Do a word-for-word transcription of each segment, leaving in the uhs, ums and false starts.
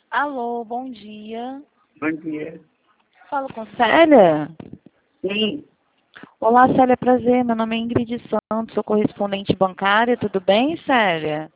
Alô, bom dia. Bom dia. Falo com Célia? Sim. Olá, Célia, prazer. Meu nome é Ingrid Santos, sou correspondente bancária. Tudo bem, Célia?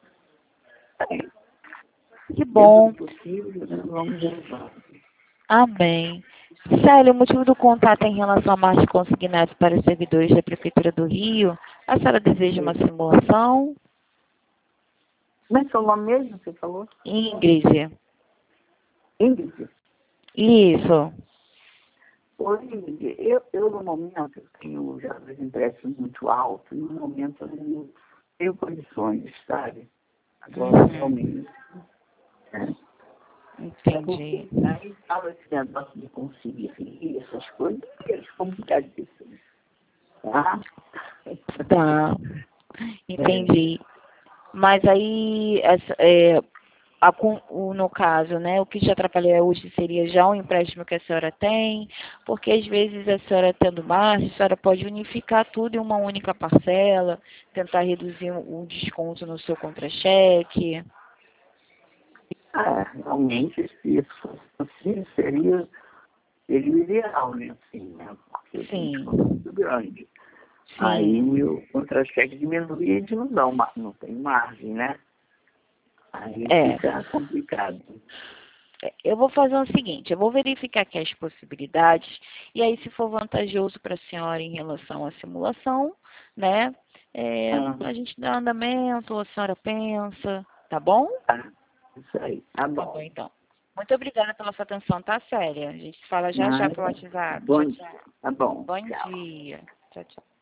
Que bom. Dentro do possível, né, vamos levar. Amém. Célia, o motivo do contato é em relação à margem consignada para os servidores da Prefeitura do Rio. A senhora deseja uma simulação? Como é seu nome mesmo, você falou? Ingrid. Ingrid. Isso. Ô, Ingrid, eu, eu no momento eu tenho já os empréstimos muito altos, no momento eu não tenho condições, sabe? Agora, Uhum. realmente. Né? Entendi. Porque aí fala esse negócio de conseguir essas coisas, que é complicadíssimo. Tá? Tá. Entendi. Mas aí, essa, é, a, com- o- no caso, né, o que te atrapalha hoje seria já um empréstimo que a senhora tem, porque às vezes a senhora tendo margem, a senhora pode unificar tudo em uma única parcela, tentar reduzir o o desconto no seu contra-cheque. Ah, realmente, se isso fosse possível, seria, seria o ideal, né? Assim, né? Porque eu tenho um Sim, desconto muito grande. Aí sim. meu contra-cheque diminui e não dá uma, não tem margem, né? Aí É. fica complicado. Eu vou fazer o seguinte, eu vou verificar aqui as possibilidades, e aí se for vantajoso para a senhora em relação à simulação, né, é, Ah, a gente dá andamento, a senhora pensa, tá bom? tá. Isso aí, tá Tá bom, bom. então. Muito obrigada pela sua atenção, tá, Célia? A gente se fala já já pelo Nada. WhatsApp. Bom Tchau, dia. tchau. Tá bom. Bom Tchau. dia. Tchau, tchau.